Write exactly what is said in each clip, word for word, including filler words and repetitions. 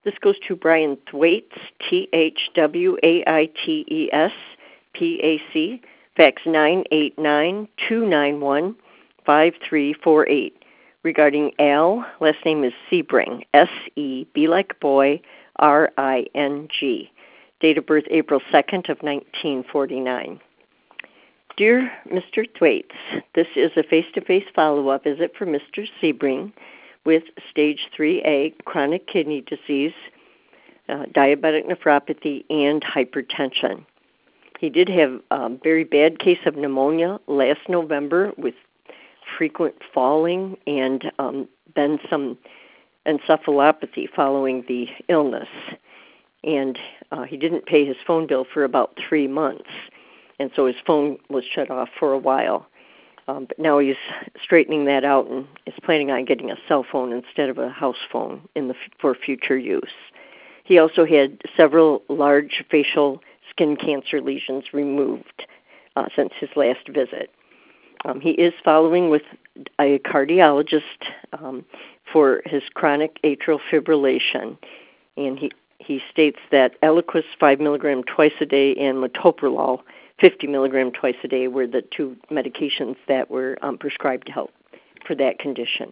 This goes to Brian Thwaites, T H W A I T E S, P A C, fax nine eight nine, two nine one, five three four eight, regarding Al, last name is Sebring, S E, B like boy, R I N G. Date of birth April second of nineteen forty-nine. Dear Mister Thwaites, this is a face-to-face follow-up visit for Mister Sebring with stage three A chronic kidney disease, uh, diabetic nephropathy, and hypertension. He did have a very bad case of pneumonia last November with frequent falling and um, then some encephalopathy following the illness. And uh, he didn't pay his phone bill for about three months, and so his phone was shut off for a while. Um, but now he's straightening that out and is planning on getting a cell phone instead of a house phone in the, for future use. He also had several large facial skin cancer lesions removed uh, since his last visit. Um, he is following with a cardiologist um, for his chronic atrial fibrillation, and he, he states that Eliquis five milligram twice a day and metoprolol fifty milligram twice a day were the two medications that were um, prescribed to help for that condition.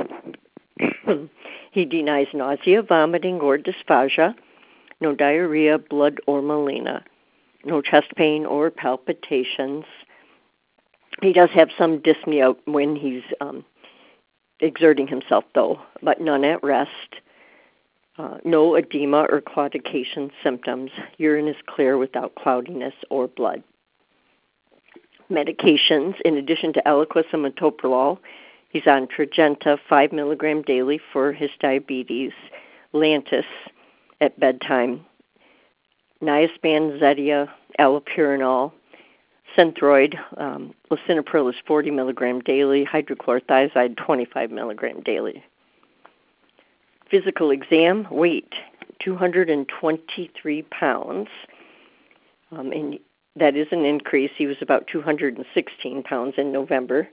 He denies nausea, vomiting, or dysphagia, no diarrhea, blood, or melena, no chest pain or palpitations. He does have some dyspnea when he's um, exerting himself, though, but none at rest. Uh, no edema or claudication symptoms. Urine is clear without cloudiness or blood. Medications, in addition to Eliquis and metoprolol, he's on Tradjenta five milligram daily for his diabetes, Lantus at bedtime, Niaspan, Zetia, allopurinol, Synthroid, um, lisinopril is forty milligram daily, hydrochlorothiazide twenty-five milligram daily. Physical exam, weight, two hundred twenty-three pounds, um, and that is an increase. He was about two hundred sixteen pounds in November.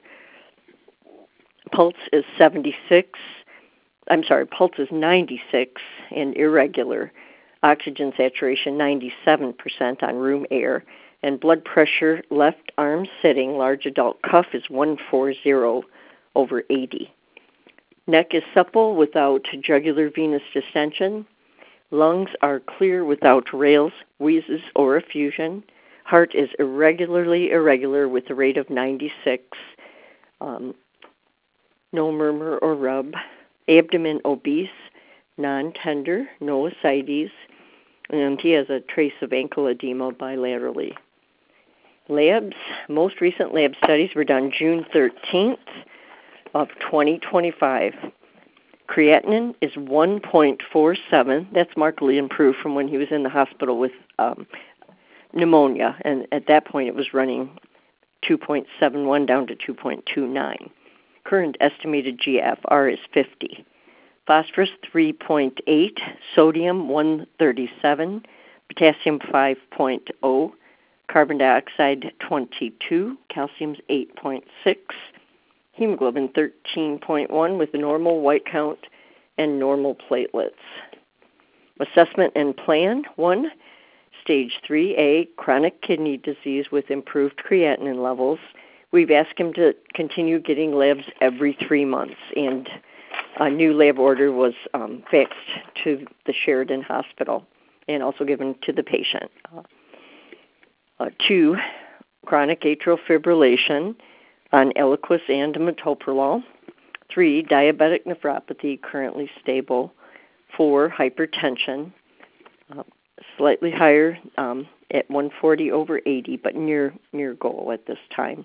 Pulse is seventy-six. I'm sorry, pulse is ninety-six and irregular. Oxygen saturation ninety-seven percent on room air. And blood pressure, left arm sitting, large adult cuff is one forty over eighty. Neck is supple without jugular venous distension. Lungs are clear without rales, wheezes, or effusion. Heart is irregularly irregular with a rate of ninety-six. Um, no murmur or rub. Abdomen obese, non-tender, no ascites, and he has a trace of ankle edema bilaterally. Labs, most recent lab studies were done June thirteenth of twenty twenty-five. Creatinine is one point four seven. That's markedly improved from when he was in the hospital with um, pneumonia, and at that point it was running two point seven one down to two point two nine. Current estimated G F R is fifty. Phosphorus three point eight, sodium one thirty-seven, potassium five point zero, carbon dioxide twenty-two, calcium's eight point six, hemoglobin thirteen point one with a normal white count and normal platelets. Assessment and plan, one, stage three A, chronic kidney disease with improved creatinine levels. We've asked him to continue getting labs every three months, and a new lab order was um, faxed to the Sheridan Hospital and also given to the patient. Uh, uh, two, chronic atrial fibrillation on Eliquis and metoprolol. Three, diabetic nephropathy, currently stable. Four, hypertension, uh, slightly higher um, at one forty over eighty, but near near goal at this time.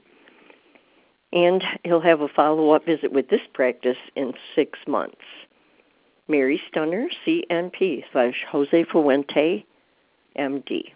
And he'll have a follow-up visit with this practice in six months. Mary Stunner, C N P, slash Jose Fuente, M D.